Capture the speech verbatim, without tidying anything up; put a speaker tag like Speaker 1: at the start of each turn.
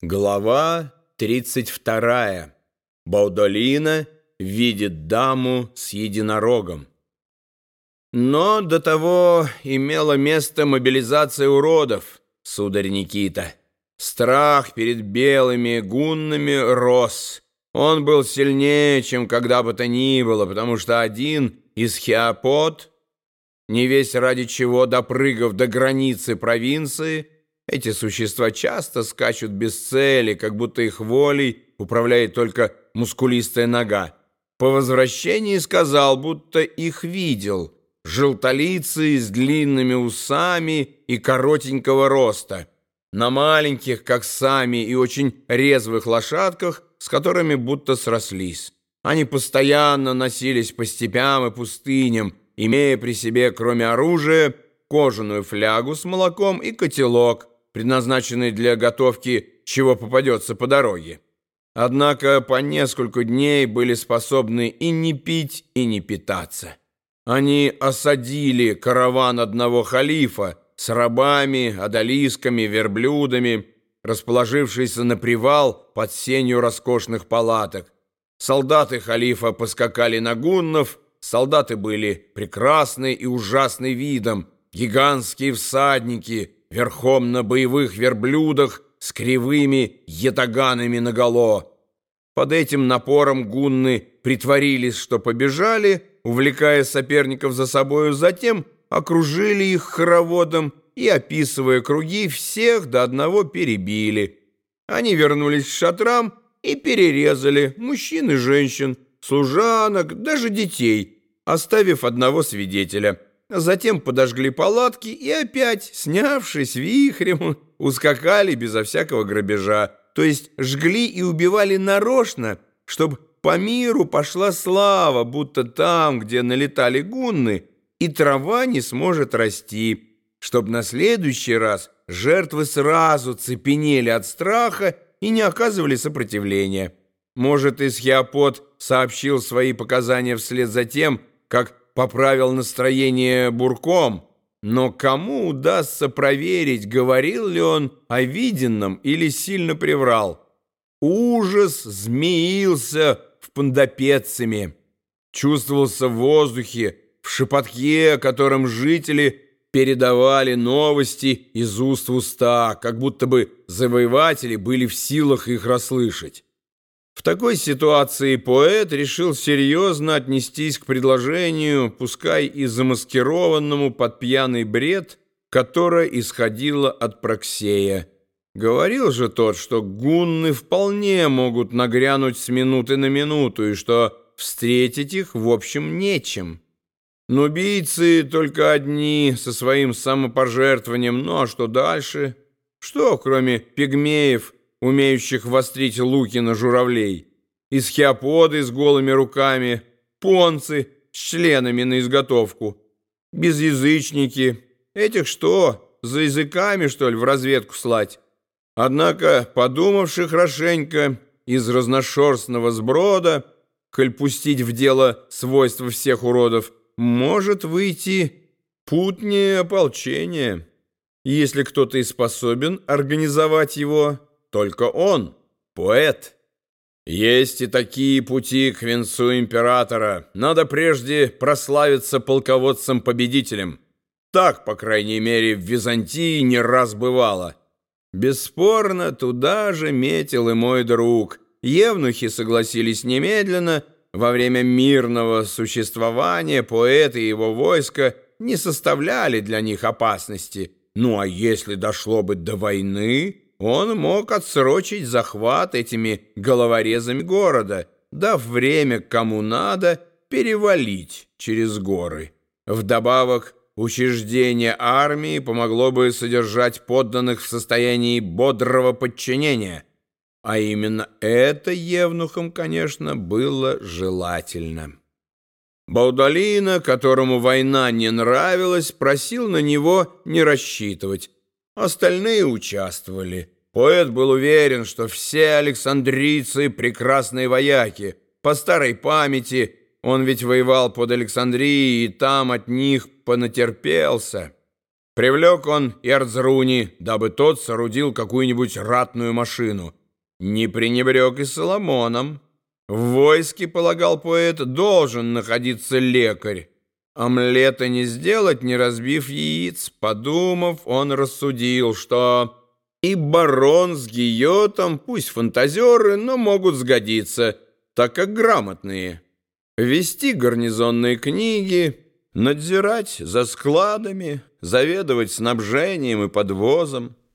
Speaker 1: Глава тридцать вторая. Баудолина видит даму с единорогом. Но до того имела место мобилизация уродов, сударь Никита. Страх перед белыми гуннами рос. Он был сильнее, чем когда бы то ни было, потому что один из хиапот, не весь ради чего допрыгав до границы провинции, эти существа часто скачут без цели, как будто их волей управляет только мускулистая нога. По возвращении сказал, будто их видел, желтолицый с длинными усами и коротенького роста, на маленьких, как сами, и очень резвых лошадках, с которыми будто срослись. Они постоянно носились по степям и пустыням, имея при себе, кроме оружия, кожаную флягу с молоком и котелок, предназначенный для готовки чего попадется по дороге. Однако по несколько дней были способны и не пить, и не питаться. Они осадили караван одного халифа с рабами, одолисками, верблюдами, расположившийся на привал под сенью роскошных палаток. Солдаты халифа поскакали на гуннов, солдаты были прекрасны и ужасны видом, гигантские всадники верхом на боевых верблюдах с кривыми ятаганами наголо. Под этим напором гунны притворились, что побежали, увлекая соперников за собою, затем окружили их хороводом и, описывая круги, всех до одного перебили. Они вернулись к шатрам и перерезали мужчин и женщин, служанок, даже детей, оставив одного свидетеля. Затем подожгли палатки и опять, снявшись вихрем, ускакали безо всякого грабежа, то есть жгли и убивали нарочно, чтобы по миру пошла слава, будто там, где налетали гунны, и трава не сможет расти, чтобы на следующий раз жертвы сразу цепенели от страха и не оказывали сопротивления. Может, Исхиапот сообщил свои показания вслед за тем, как поправил настроение бурком, но кому удастся проверить, говорил ли он о виденном или сильно приврал? Ужас змеился в Пандапецами, чувствовался в воздухе, в шепотке, которым жители передавали новости из уст в уста, как будто бы завоеватели были в силах их расслышать. В такой ситуации поэт решил серьезно отнестись к предложению, пускай и замаскированному под пьяный бред, которое исходило от Проксея. Говорил же тот, что гунны вполне могут нагрянуть с минуты на минуту, и что встретить их, в общем, нечем. Нубийцы только одни, со своим самопожертвованием, ну а что дальше? Что, кроме пигмеев, умеющих вострить луки на журавлей, исхиаподы с голыми руками, понцы с членами на изготовку, безязычники, этих что, за языками, что ли, в разведку слать? Однако, подумавши хорошенько, из разношерстного сброда, коль пустить в дело свойства всех уродов, может выйти путнее ополчение. Если кто-то и способен организовать его, только он, поэт. Есть и такие пути к венцу императора. Надо прежде прославиться полководцем-победителем. Так, по крайней мере, в Византии не раз бывало. Бесспорно, туда же метил и мой друг. Евнухи согласились немедленно. Во время мирного существования поэт и его войско не составляли для них опасности. Ну а если дошло бы до войны, он мог отсрочить захват этими головорезами города, дав время кому надо перевалить через горы. Вдобавок, учреждение армии помогло бы содержать подданных в состоянии бодрого подчинения, а именно это евнухам, конечно, было желательно. Баудолина, которому война не нравилась, просил на него не рассчитывать. Остальные участвовали. Поэт был уверен, что все александрийцы — прекрасные вояки. По старой памяти он ведь воевал под Александрией и там от них понатерпелся. Привлек он Эрцруни, дабы тот соорудил какую-нибудь ратную машину. Не пренебрег и Соломоном. В войске, полагал поэт, должен находиться лекарь. Омлета не сделать, не разбив яиц. Подумав, он рассудил, что и барон с Гийотом, пусть фантазеры, но могут сгодиться, так как грамотные. Вести гарнизонные книги, надзирать за складами, заведовать снабжением и подвозом.